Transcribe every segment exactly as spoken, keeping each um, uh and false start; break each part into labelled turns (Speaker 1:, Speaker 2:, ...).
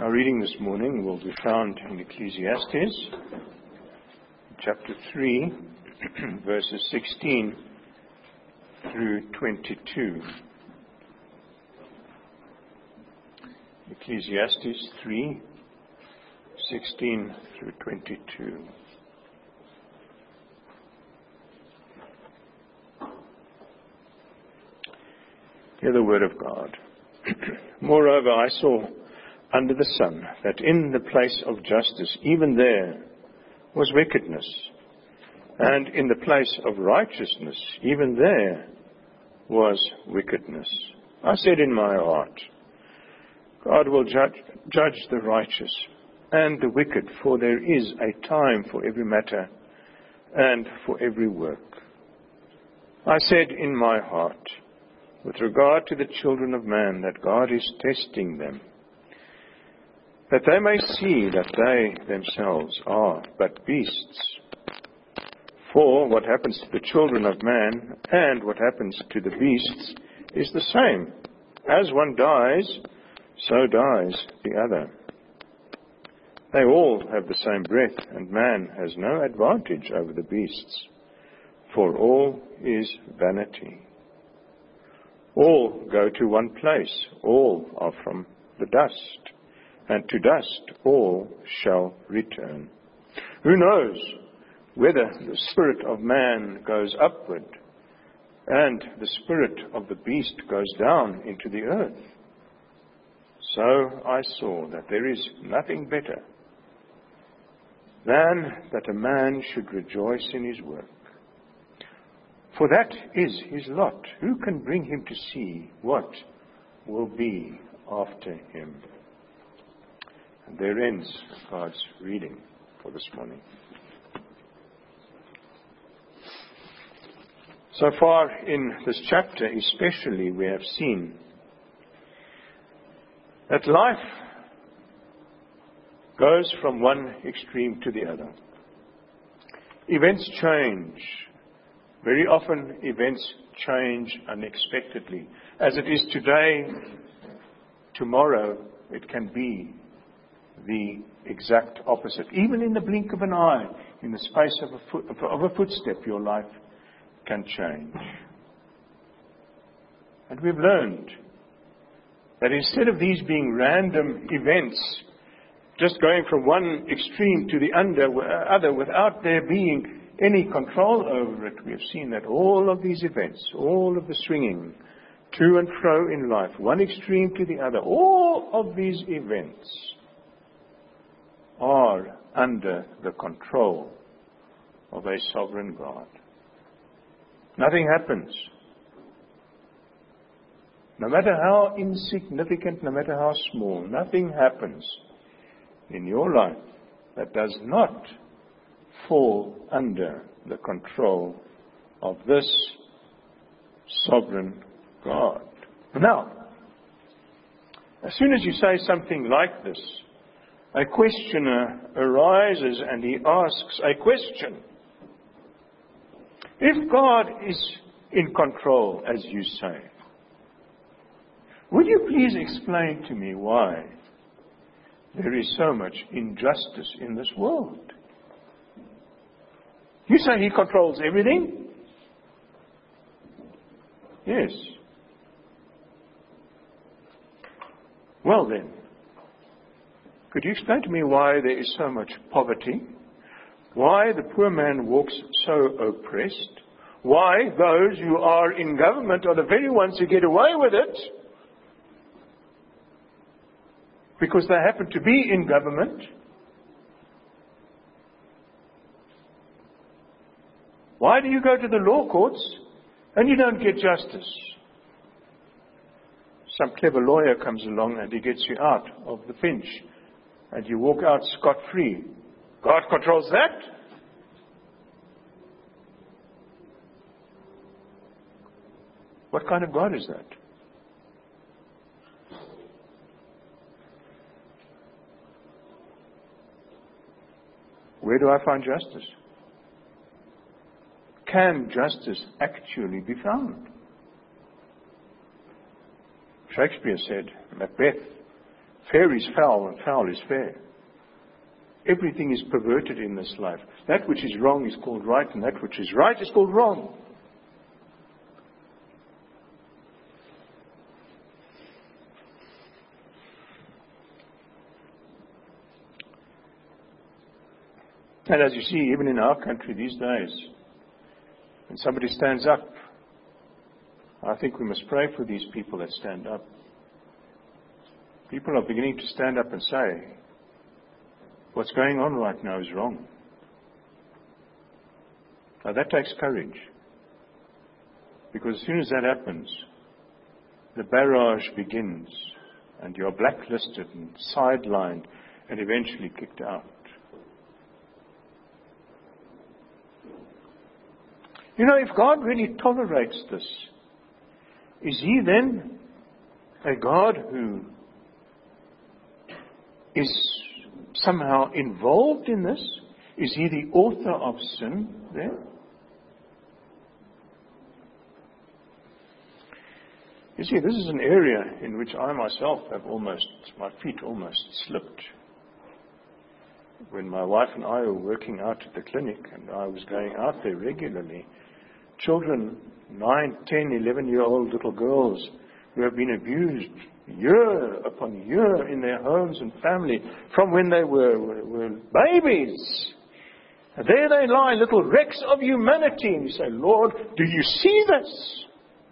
Speaker 1: Our reading this morning will be found in Ecclesiastes, chapter three, verses sixteen through twenty-two. Ecclesiastes three, sixteen through twenty-two. Hear the word of God. Moreover, I saw under the sun that in the place of justice, even there was wickedness, and in the place of righteousness, even there was wickedness. I said in my heart, God will judge, judge the righteous and the wicked, for there is a time for every matter and for every work. I said in my heart, with regard to the children of man, that God is testing them, that they may see that they themselves are but beasts. For what happens to the children of man and what happens to the beasts is the same. As one dies, so dies the other. They all have the same breath, and man has no advantage over the beasts, for all is vanity. All go to one place, all are from the dust, and to dust all shall return. Who knows whether the spirit of man goes upward, and the spirit of the beast goes down into the earth? So I saw that there is nothing better than that a man should rejoice in his work. For that is his lot. Who can bring him to see what will be after him? And there ends God's reading for this morning. So far in this chapter especially, we have seen that life goes from one extreme to the other. Events change. Very often events change unexpectedly. As it is today, tomorrow it can be the exact opposite. Even in the blink of an eye, in the space of a, foot, of a footstep, your life can change. And we've learned that instead of these being random events, just going from one extreme to the under, other without there being any control over it, we have seen that all of these events, all of the swinging to and fro in life, one extreme to the other, all of these events are under the control of a sovereign God. Nothing happens. No matter how insignificant, no matter how small, nothing happens in your life that does not fall under the control of this sovereign God. Now, as soon as you say something like this, a questioner arises and he asks a question. If God is in control, as you say, would you please explain to me why there is so much injustice in this world? You say He controls everything? Yes. Well then, could you explain to me why there is so much poverty? Why the poor man walks so oppressed? Why those who are in government are the very ones who get away with it? Because they happen to be in government. Why do you go to the law courts and you don't get justice? Some clever lawyer comes along and he gets you out of the pinch and you walk out scot-free. God controls that? What kind of God is that? Where do I find justice? Can justice actually be found? Shakespeare said, Macbeth Fair is foul and foul is fair. Everything is perverted in this life. That which is wrong is called right, and that which is right is called wrong. And as you see, even in our country these days, when somebody stands up, I think we must pray for these people that stand up. People are beginning to stand up and say, what's going on right now is wrong. Now that takes courage. Because as soon as that happens, the barrage begins, and you're blacklisted and sidelined and eventually kicked out. You know, if God really tolerates this, is He then a God who is somehow involved in this? Is He the author of sin there? You see, this is an area in which I myself have almost, my feet almost slipped. When my wife and I were working out at the clinic, and I was going out there regularly, children, nine, ten, eleven-year-old little girls who have been abused year upon year in their homes and family from when they were, were, were babies. And there they lie, little wrecks of humanity. And you say, Lord, do you see this?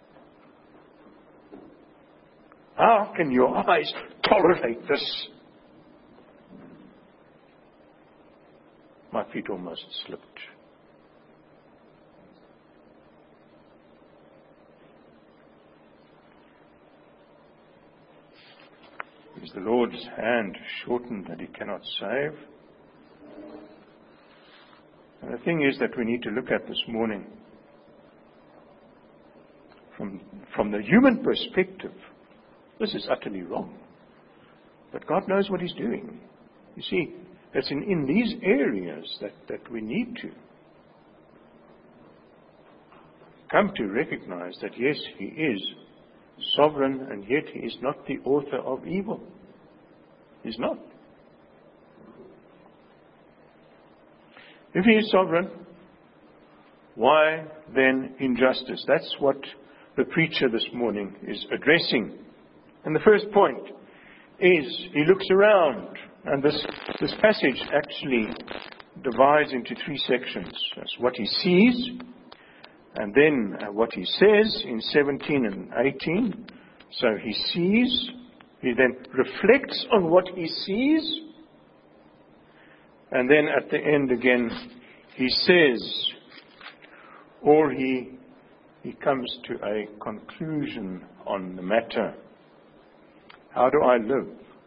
Speaker 1: How can your eyes tolerate this? My feet almost slipped. Is the Lord's hand shortened that He cannot save? And the thing is that we need to look at this morning from, from the human perspective. This is utterly wrong. But God knows what He's doing. You see, it's in, in these areas that, that we need to come to recognize that yes, He is sovereign, and yet He is not the author of evil. He's not. If He is sovereign, why then injustice? That's what the preacher this morning is addressing. And the first point is he looks around. And this, this passage actually divides into three sections. That's what he sees, and then uh, what he says in seventeen and eighteen. So he sees, he then reflects on what he sees, and then at the end again he says, or he he comes to a conclusion on the matter. How do I live?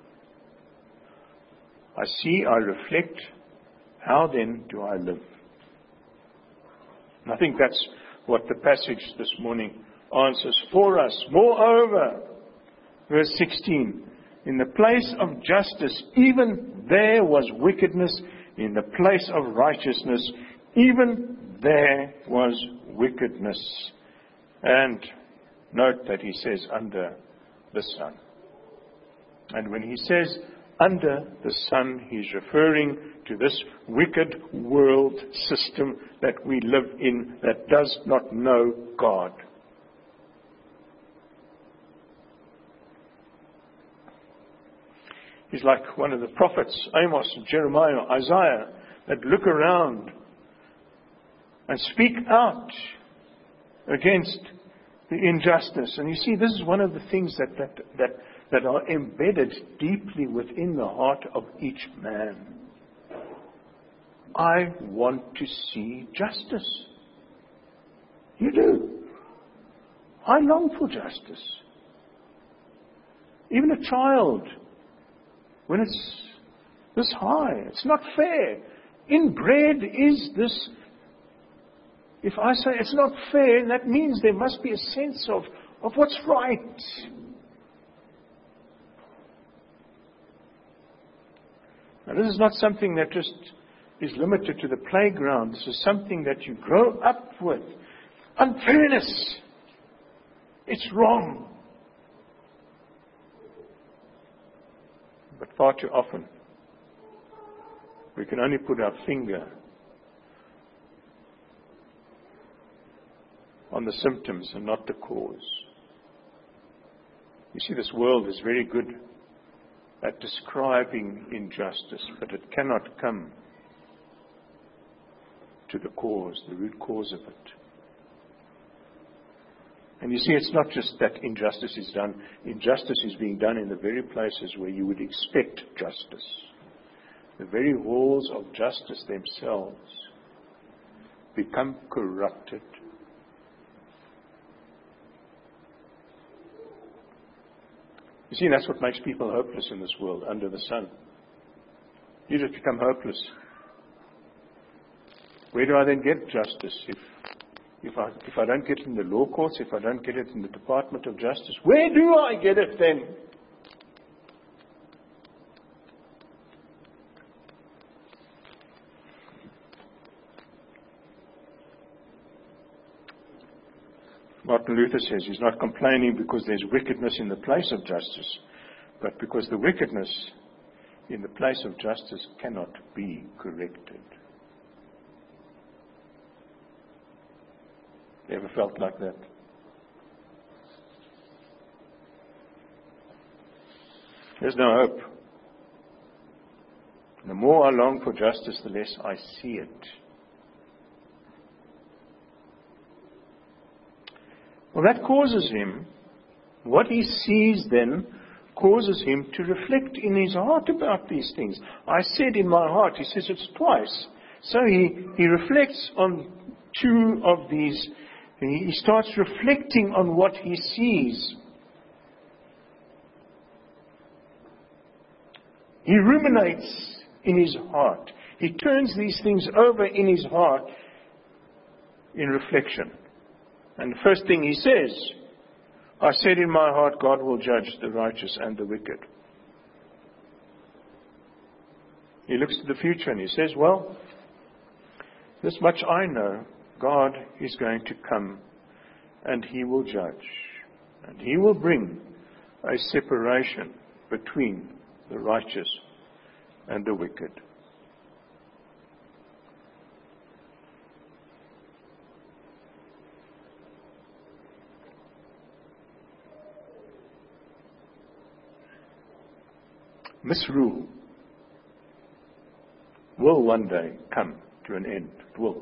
Speaker 1: I see, I reflect. How then do I live? And I think that's what the passage this morning answers for us. Moreover, verse sixteen, in the place of justice, even there was wickedness. In the place of righteousness, even there was wickedness. And note that he says under the sun. And when he says under the sun, he's referring to this wicked world system that we live in that does not know God. He's like one of the prophets, Amos, Jeremiah, Isaiah, that look around and speak out against the injustice. And you see, this is one of the things that that that, that are embedded deeply within the heart of each man. I want to see justice. You do. I long for justice. Even a child, when it's this high, it's not fair. Inbred is this. If I say it's not fair, that means there must be a sense of, of what's right. Now, this is not something that just is limited to the playground. This is something that you grow up with. Unfairness. It's wrong. But far too often, we can only put our finger on the symptoms and not the cause. You see, this world is very good at describing injustice, but it cannot come to the cause, the root cause of it. And you see, it's not just that injustice is done. Injustice is being done in the very places where you would expect justice. The very halls of justice themselves become corrupted. You see, that's what makes people hopeless in this world, under the sun. You just become hopeless. Where do I then get justice? If if I if I don't get it in the law courts, if I don't get it in the Department of Justice, where do I get it then? Martin Luther says he's not complaining because there's wickedness in the place of justice, but because the wickedness in the place of justice cannot be corrected. Ever felt like that? There's no hope. The more I long for justice, the less I see it. Well, that causes him, what he sees then, causes him to reflect in his heart about these things. I said in my heart, he says it's twice. So he, he reflects on two of these. He starts reflecting on what he sees. He ruminates in his heart. He turns these things over in his heart in reflection. And the first thing he says, I said in my heart, God will judge the righteous and the wicked. He looks to the future and he says, well, this much I know, God is going to come and he will judge. And he will bring a separation between the righteous and the wicked. Misrule will one day come to an end. It will.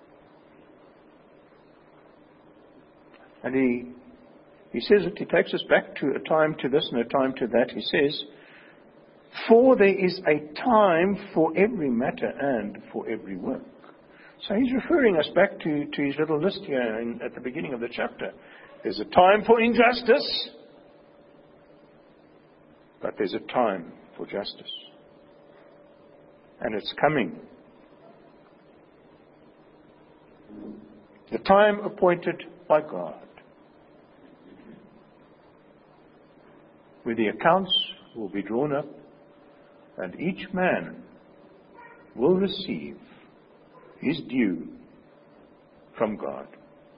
Speaker 1: And he he says it, he takes us back to a time to this and a time to that. He says, for there is a time for every matter and for every work. So he's referring us back to, to his little list here in, at the beginning of the chapter. There's a time for injustice, but there's a time for justice. And it's coming. The time appointed by God, where the accounts will be drawn up and each man will receive his due from God.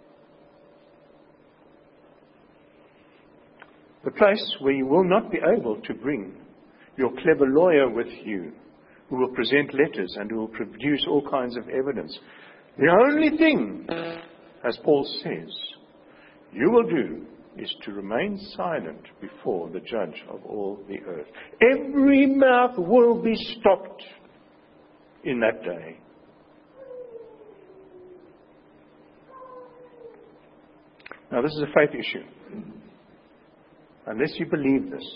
Speaker 1: The place where you will not be able to bring your clever lawyer with you, who will present letters and who will produce all kinds of evidence. The only thing, as Paul says, you will do is to remain silent before the judge of all the earth. Every mouth will be stopped in that day. Now, this is a faith issue. Unless you believe this,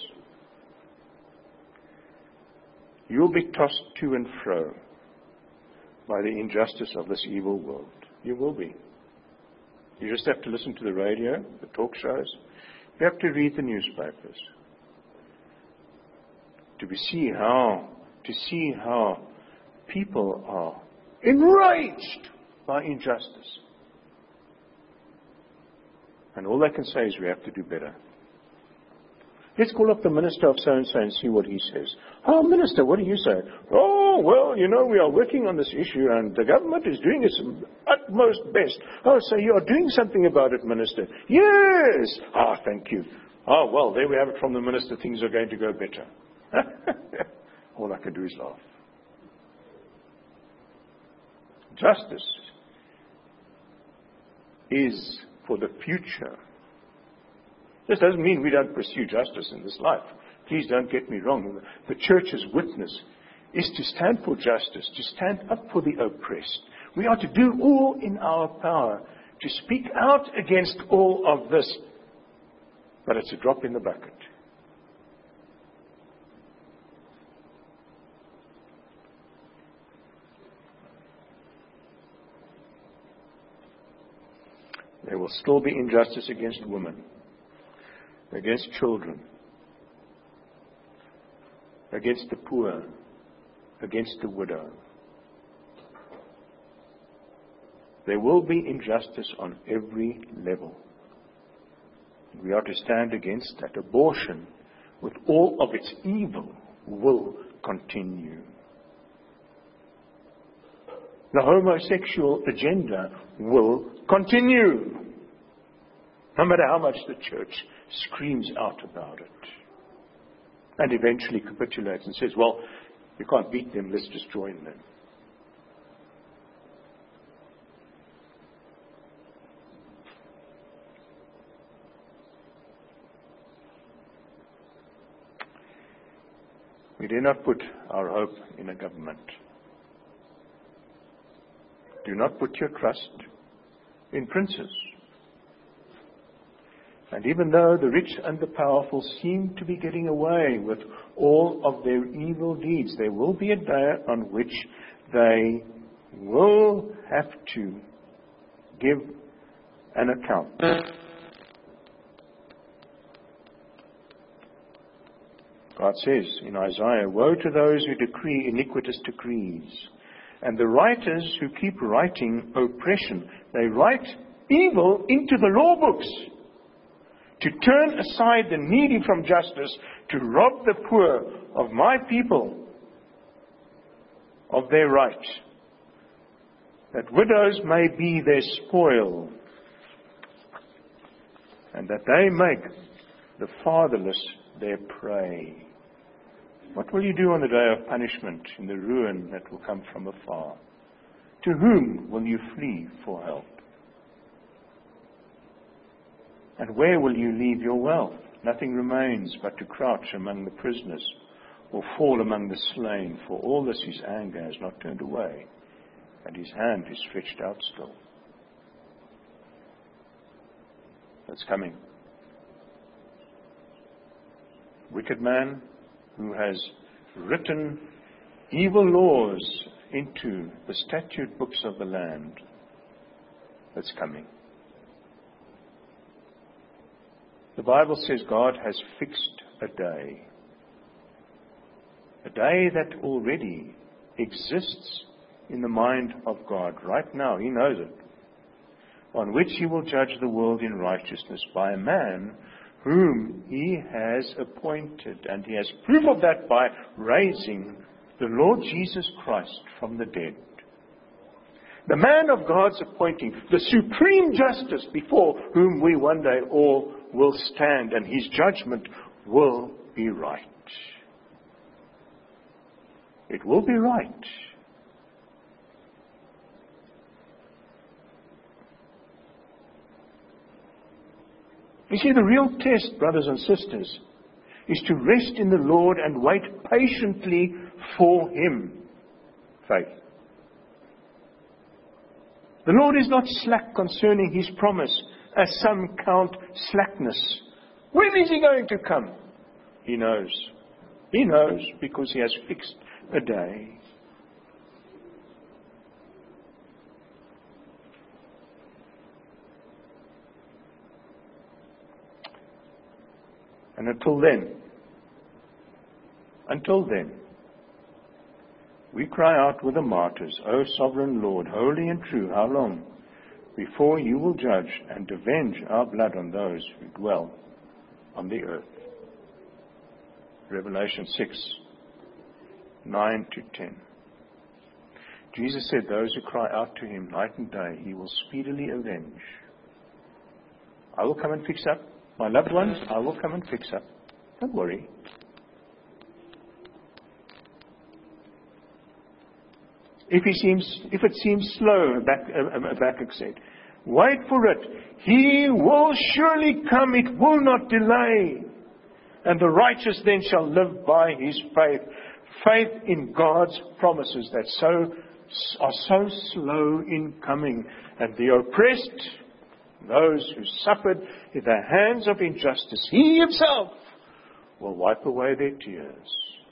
Speaker 1: you'll be tossed to and fro by the injustice of this evil world. You will be. You just have to listen to the radio, the talk shows. You have to read the newspapers to be see how to see how people are enraged by injustice. And all they can say is we have to do better. Let's call up the minister of so-and-so and see what he says. Oh, minister, what do you say? Oh, well, you know, we are working on this issue and the government is doing its utmost best. Oh, so you are doing something about it, minister? Yes. Ah, thank you. Oh, well, there we have it from the minister. Things are going to go better. All I can do is laugh. Justice is for the future. This doesn't mean we don't pursue justice in this life. Please don't get me wrong. The church's witness is to stand for justice, to stand up for the oppressed. We are to do all in our power to speak out against all of this. But it's a drop in the bucket. There will still be injustice against women, against children, against the poor, against the widow. There will be injustice on every level. We are to stand against that. Abortion, with all of its evil, will continue. The homosexual agenda will continue, no matter how much the church screams out about it. And eventually capitulates and says, well, you can't beat them, let's just join them. We do not put our hope in a government. Do not put your trust in princes. And even though the rich and the powerful seem to be getting away with all of their evil deeds, there will be a day on which they will have to give an account. God says in Isaiah, woe to those who decree iniquitous decrees, and the writers who keep writing oppression. They write evil into the law books, to turn aside the needy from justice, to rob the poor of my people of their right, that widows may be their spoil, and that they make the fatherless their prey. What will you do on the day of punishment, in the ruin that will come from afar? To whom will you flee for help? And where will you leave your wealth? Nothing remains but to crouch among the prisoners, or fall among the slain. For all this his anger has not turned away, and his hand is stretched out still. That's coming. Wicked man who has written evil laws into the statute books of the land. That's coming. The Bible says God has fixed a day. A day that already exists in the mind of God. Right now, He knows it. On which He will judge the world in righteousness by a man whom He has appointed. And He has proof of that by raising the Lord Jesus Christ from the dead. The man of God's appointing, the supreme justice before whom we one day all will stand, and His judgment will be right. It will be right. You see, the real test, brothers and sisters, is to rest in the Lord and wait patiently for Him. Faith. The Lord is not slack concerning His promise, as some count slackness. When is He going to come? He knows. He knows because He has fixed a day. And until then, until then, we cry out with the martyrs, O sovereign Lord, holy and true, how long before you will judge and avenge our blood on those who dwell on the earth? Revelation six, nine to ten. Jesus said, those who cry out to Him night and day, He will speedily avenge. I will come and fix up. My loved ones, I will come and fix up. Don't worry. If he seems, if it seems slow, Habakkuk said, wait for it. He will surely come. It will not delay. And the righteous then shall live by his faith. Faith in God's promises that so are so slow in coming. And the oppressed, those who suffered in the hands of injustice, he himself will wipe away their tears.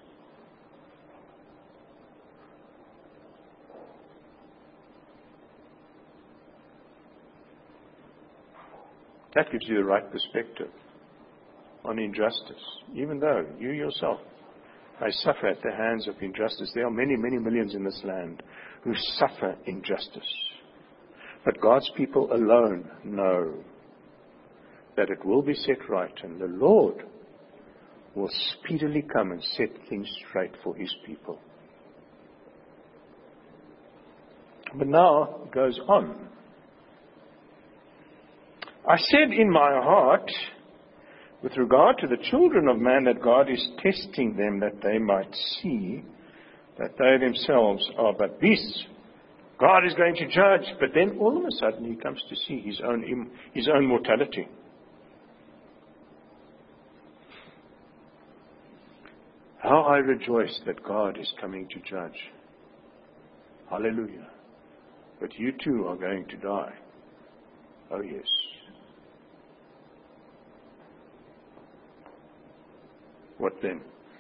Speaker 1: That gives you the right perspective on injustice. Even though you yourself may suffer at the hands of injustice, there are many, many millions in this land who suffer injustice. But God's people alone know that it will be set right, and the Lord will speedily come and set things straight for his people. But now it goes on. I said in my heart, with regard to the children of man, that God is testing them that they might see that they themselves are but beasts. God is going to judge, but then all of a sudden he comes to see his own, his own mortality. How I rejoice that God is coming to judge. Hallelujah. But you too are going to die. Oh yes. What then?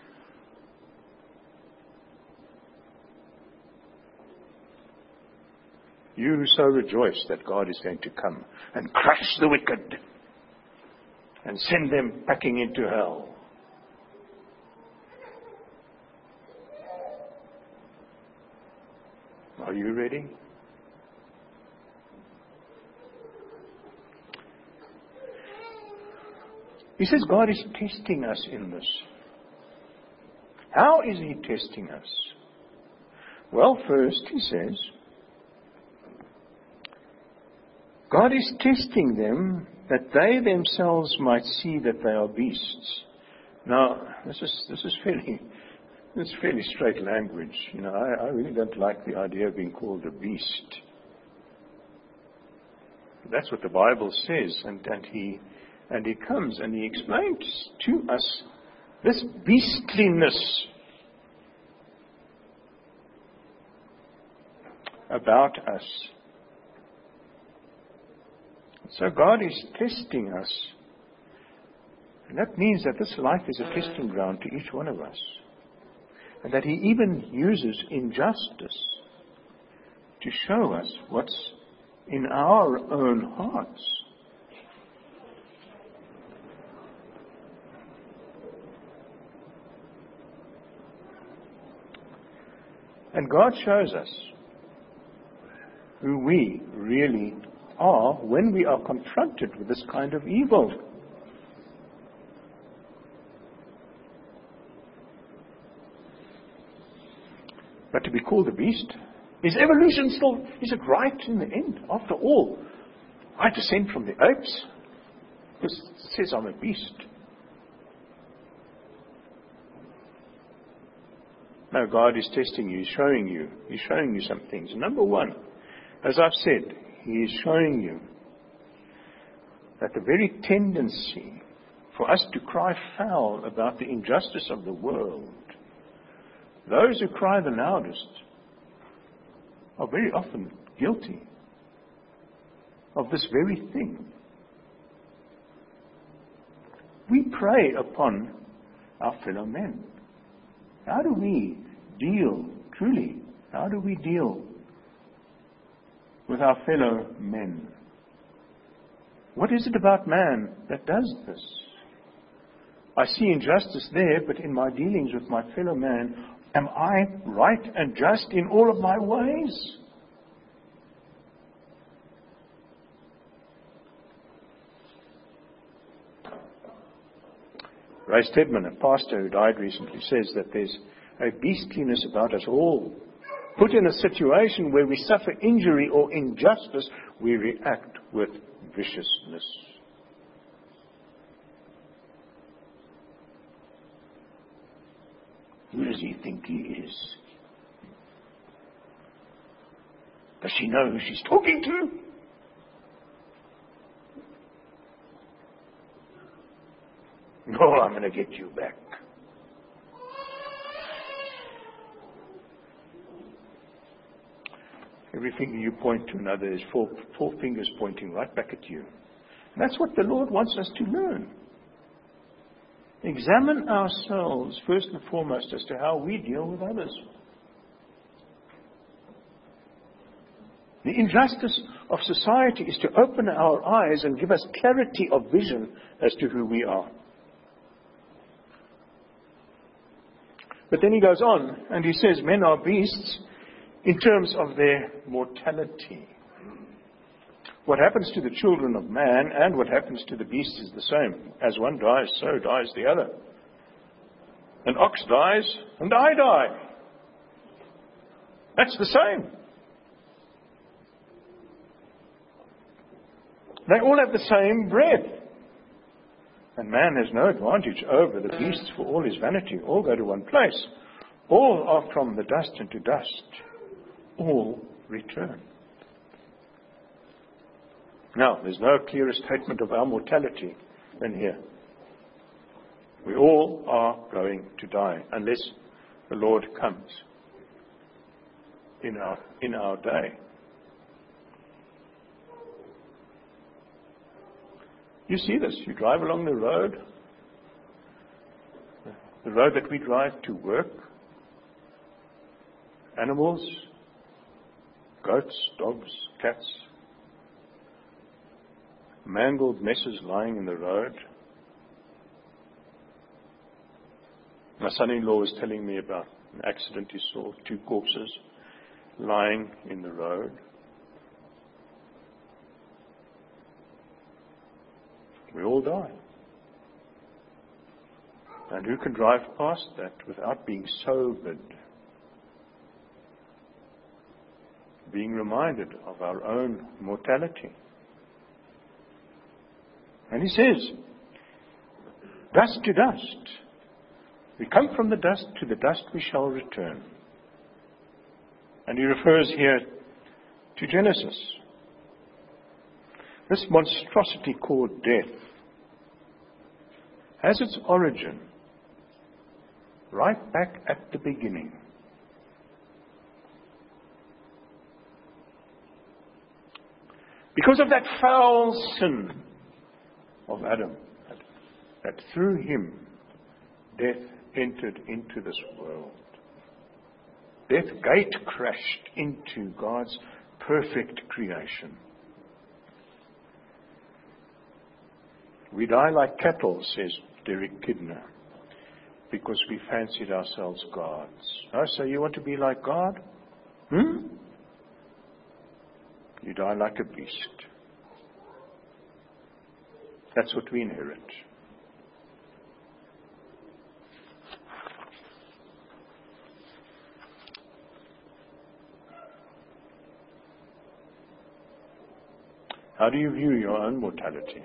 Speaker 1: You who so rejoice that God is going to come and crush the wicked and send them packing into hell. Are you ready? He says God is testing us in this. How is he testing us? Well, first he says, God is testing them that they themselves might see that they are beasts. Now, this is this is fairly this is fairly straight language. You know, I, I really don't like the idea of being called a beast. That's what the Bible says, and, and he and he comes and he explains to us this beastliness about us. So God is testing us. And that means that this life is a testing ground to each one of us. And that he even uses injustice to show us what's in our own hearts. And God shows us who we really are when we are confronted with this kind of evil. But to be called a beast? Is evolution still, is it right in the end? After all, I descend from the apes. It says I'm a beast. No, God is testing you. He's showing you. He's showing you some things. Number one, as I've said, he is showing you that the very tendency for us to cry foul about the injustice of the world, those who cry the loudest are very often guilty of this very thing. We prey upon our fellow men. How do we deal, truly, how do we deal with our fellow men? What is it about man that does this? I see injustice there, but in my dealings with my fellow man, am I right and just in all of my ways? Ray Stedman, a pastor who died recently, says that there's a beastliness about us all. Put in a situation where we suffer injury or injustice, we react with viciousness. Who does he think he is? Does she know who she's talking to? No, I'm going to get you back. Every finger you point to another is four, four fingers pointing right back at you. And that's what the Lord wants us to learn. Examine ourselves first and foremost as to how we deal with others. The injustice of society is to open our eyes and give us clarity of vision as to who we are. But then he goes on and he says, men are beasts in terms of their mortality. What happens to the children of man and what happens to the beasts is the same. As one dies, so dies the other. An ox dies and I die. That's the same. They all have the same breath. And man has no advantage over the beasts for all his vanity. All go to one place. All are from the dust and to dust. All return. Now, there's no clearer statement of our mortality than here. We all are going to die unless the Lord comes in our, in our day. You see this. You drive along the road, the road that we drive to work. Animals, goats, dogs, cats, mangled messes lying in the road. My son-in-law was telling me about an accident he saw, two corpses lying in the road. We all die. And who can drive past that without being sobered? Being reminded of our own mortality. And he says, dust to dust. We come from the dust, to the dust we shall return. And he refers here to Genesis. This monstrosity called death has its origin right back at the beginning. Because of that foul sin of Adam, that, that through him death entered into this world. Death gate crashed into God's perfect creation. We die like cattle, says Derek Kidner, because we fancied ourselves gods. Oh, so you want to be like God? Hmm? You die like a beast. That's what we inherit. How do you view your own mortality?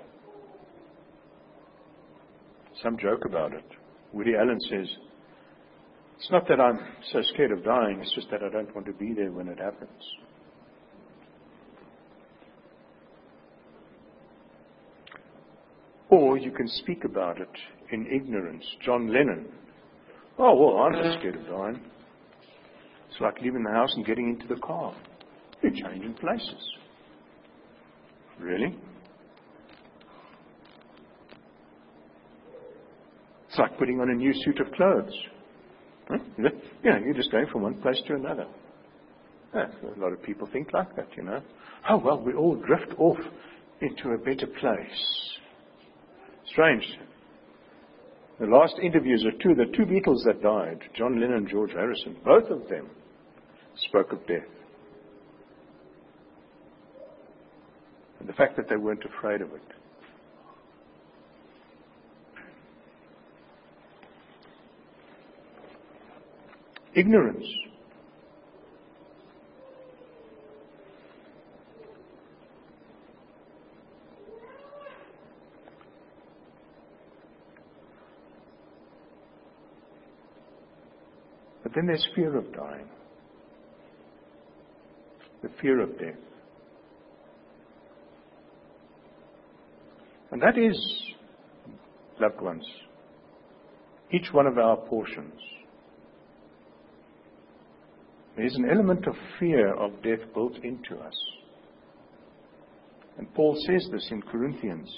Speaker 1: Some joke about it. Woody Allen says, it's not that I'm so scared of dying, it's just that I don't want to be there when it happens. Or you can speak about it in ignorance. John Lennon. Oh, well, I'm not scared of dying. It's like leaving the house and getting into the car. You're changing places. Really? It's like putting on a new suit of clothes. Huh? You know, you're just going from one place to another. Yeah, a lot of people think like that, you know. Oh, well, we all drift off into a better place. Strange. The last interviews are two, the two Beatles that died, John Lennon and George Harrison, both of them spoke of death. And the fact that they weren't afraid of it. Ignorance. But then there's fear of dying. the fear of death. And that is, loved ones, each one of our portions. There is an element of fear of death built into us. And Paul says this in Corinthians.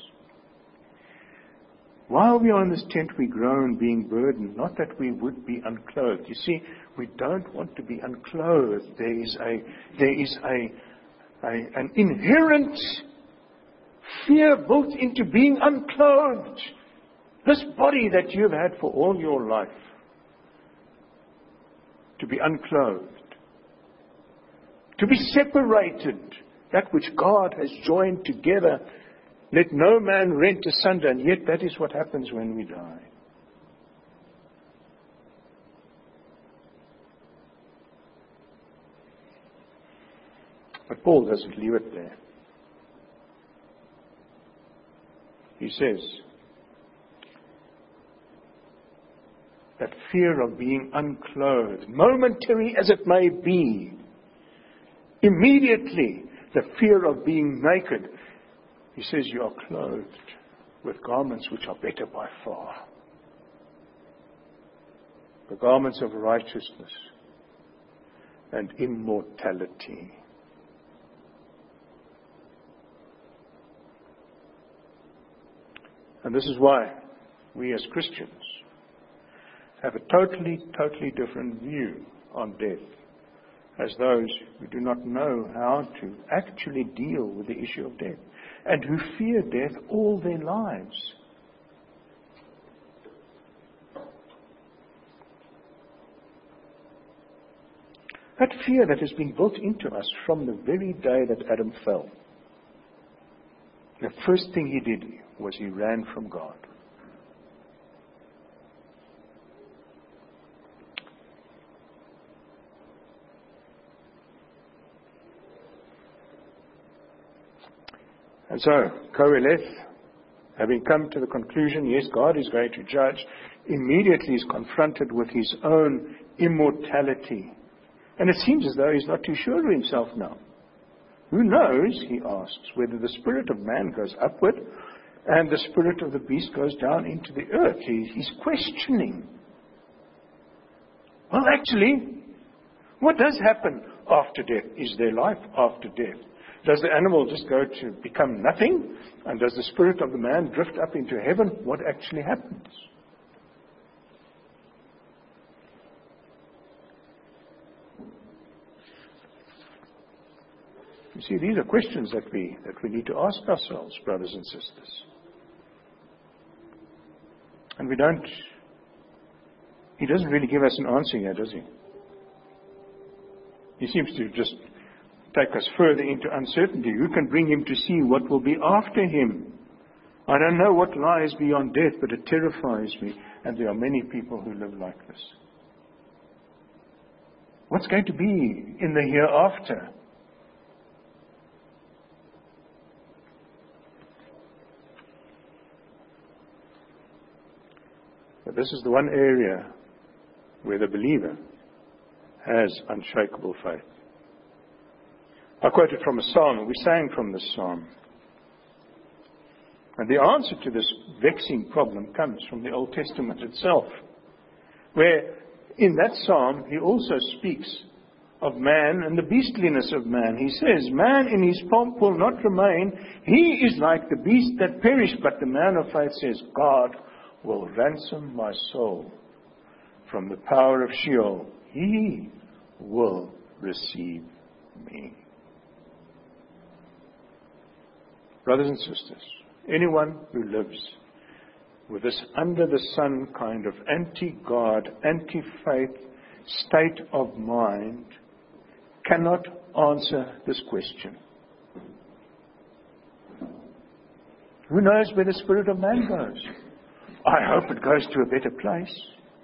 Speaker 1: While we are in this tent, we groan, being burdened, not that we would be unclothed. You see, we don't want to be unclothed. There is a, there is a, a an inherent fear built into being unclothed. This body that you've had for all your life, to be unclothed, to be separated, that which God has joined together, let no man rent asunder, and yet that is what happens when we die. But Paul doesn't leave it there. He says that fear of being unclothed, momentary as it may be, immediately the fear of being naked, he says you are clothed with garments which are better by far. The garments of righteousness and immortality. And this is why we as Christians have a totally, totally different view on death as those who do not know how to actually deal with the issue of death and who fear death all their lives. That fear that has been built into us from the very day that Adam fell. The first thing he did was he ran from God. And so, Qoheleth, having come to the conclusion, yes, God is going to judge, immediately is confronted with his own immortality. And it seems as though he's not too sure of himself now. Who knows, he asks, whether the spirit of man goes upward and the spirit of the beast goes down into the earth. He, he's questioning. Well, actually, what does happen after death? Is there life after death? Does the animal just go to become nothing? And does the spirit of the man drift up into heaven? What actually happens? You see, these are questions that we that we need to ask ourselves, brothers and sisters. And we don't, he doesn't really give us an answer here, does he? He seems to just take us further into uncertainty. Who can bring him to see what will be after him? I don't know what lies beyond death, but it terrifies me. And there are many people who live like this. What's going to be in the hereafter? But this is the one area where the believer has unshakable faith. I quoted from a psalm, and we sang from this psalm. And the answer to this vexing problem comes from the Old Testament itself, where in that psalm he also speaks of man and the beastliness of man. He says, man in his pomp will not remain. He is like the beast that perished. But the man of faith says, God will ransom my soul from the power of Sheol. He will receive me. Brothers and sisters, anyone who lives with this under the sun kind of anti-God, anti-faith state of mind cannot answer this question. Who knows where the spirit of man goes? I hope it goes to a better place.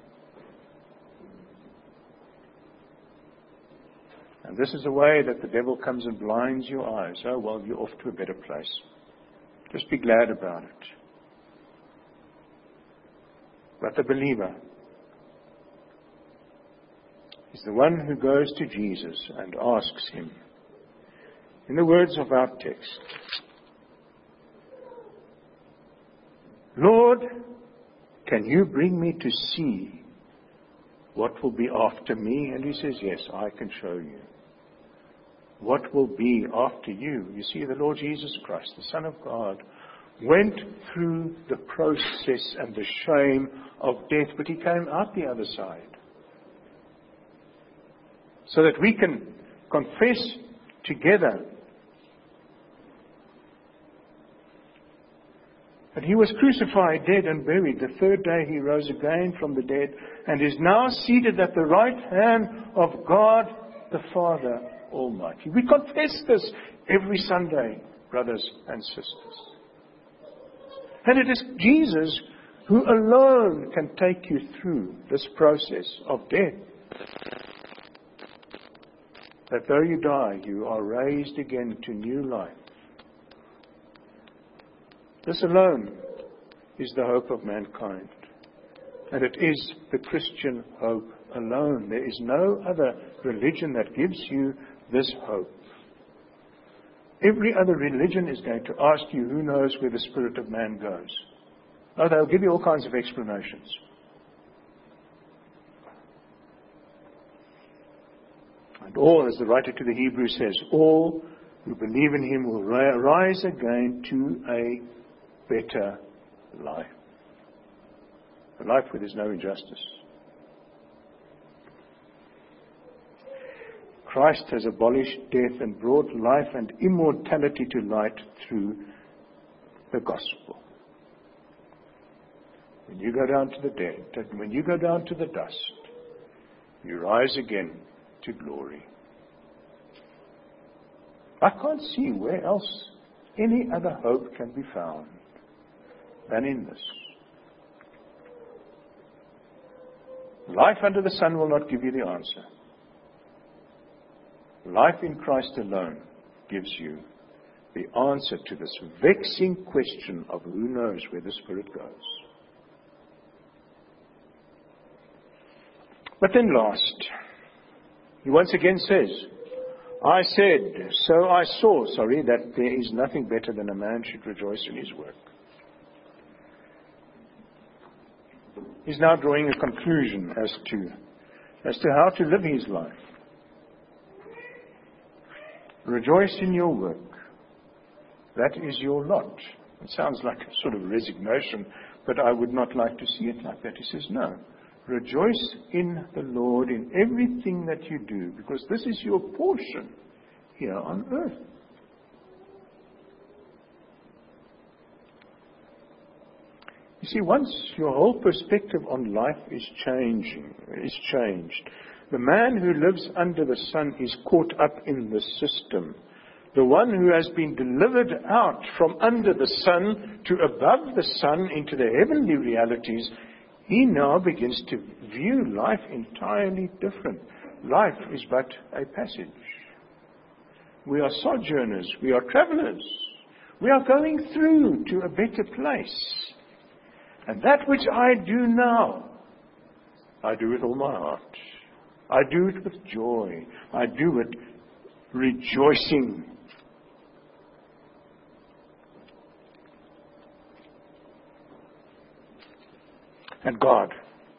Speaker 1: And this is the way that the devil comes and blinds your eyes. Oh, well, you're off to a better place. Just be glad about it. But the believer is the one who goes to Jesus and asks him, In the words of our text, Lord, can you bring me to see what will be after me? And he says, yes, I can show you. What will be after you? You see, the Lord Jesus Christ, the Son of God, went through the process and the shame of death, but he came out the other side. So that we can confess together that he was crucified, dead and buried. The third day he rose again from the dead and is now seated at the right hand of God the Father Almighty. We confess this every Sunday, brothers and sisters. And it is Jesus who alone can take you through this process of death. That though you die, you are raised again to new life. This alone is the hope of mankind. And it is the Christian hope alone. There is no other religion that gives you this hope. Every other religion is going to ask you, who knows where the spirit of man goes? Oh, they'll give you all kinds of explanations. And all, as the writer to the Hebrews says, all who believe in him will rise again to a better life. A life where there's no injustice. Christ has abolished death and brought life and immortality to light through the gospel. When you go down to the dead, when you go down to the dust, you rise again to glory. I can't see where else any other hope can be found than in this. Life under the sun will not give you the answer. Life in Christ alone gives you the answer to this vexing question of who knows where the Spirit goes. But then last, he once again says, I said, so I saw, sorry, that there is nothing better than a man should rejoice in his work. He's now drawing a conclusion as to, as to how to live his life. Rejoice in your work. That is your lot. It sounds like a sort of resignation, but I would not like to see it like that. He says, no. Rejoice in the Lord in everything that you do, because this is your portion here on earth. You see, once your whole perspective on life is changing, is changed, the man who lives under the sun is caught up in the system. The one who has been delivered out from under the sun to above the sun into the heavenly realities, he now begins to view life entirely different. Life is but a passage. We are sojourners. We are travelers. We are going through to a better place. And that which I do now, I do with all my heart. I do it with joy. I do it rejoicing. And God,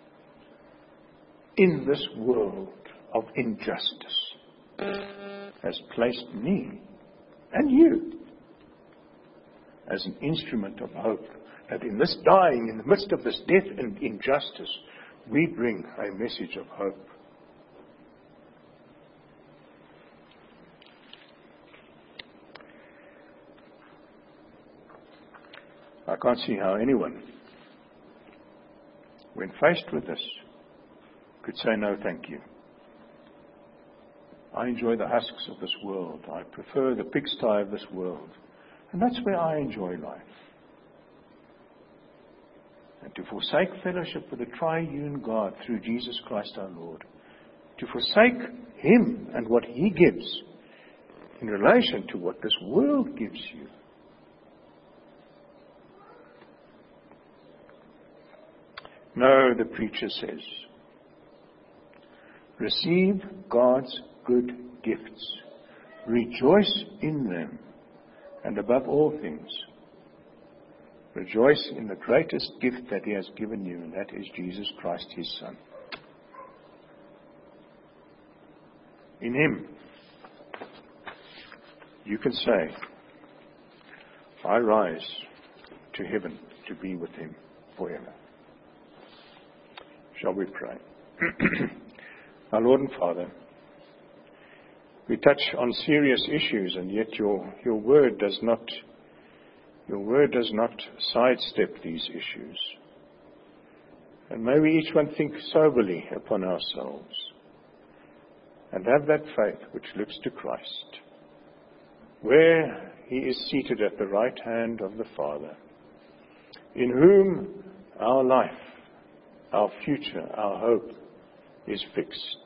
Speaker 1: in this world of injustice, has placed me and you as an instrument of hope. That in this dying, in the midst of this death and injustice, we bring a message of hope. I can't see how anyone, when faced with this, could say no thank you. I enjoy the husks of this world. I prefer the pigsty of this world. And that's where I enjoy life. And to forsake fellowship with the triune God through Jesus Christ our Lord, to forsake Him and what He gives in relation to what this world gives you. No, the preacher says, receive God's good gifts Rejoice in them, and above all things, rejoice in the greatest gift that He has given you, and that is Jesus Christ, His Son. In Him, you can say, I rise to heaven to be with Him forever. Shall we pray? Our Lord and Father, we touch on serious issues, and yet your, your word does not your word does not sidestep these issues. And may we each one think soberly upon ourselves and have that faith which looks to Christ, where He is seated at the right hand of the Father, in whom our life, our future, our hope is fixed.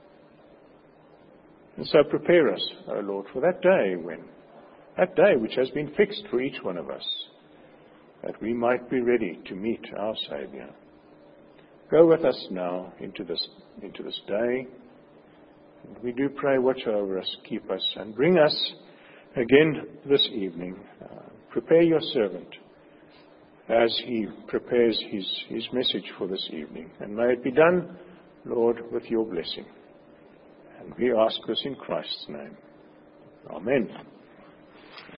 Speaker 1: And so prepare us, O Lord, for that day when, that day which has been fixed for each one of us, that we might be ready to meet our Saviour. Go with us now into this, into this day. And we do pray, watch over us, keep us, and bring us again this evening. Uh, prepare your servant as he prepares his, his message for this evening. And may it be done, Lord, with your blessing. And we ask this in Christ's name. Amen.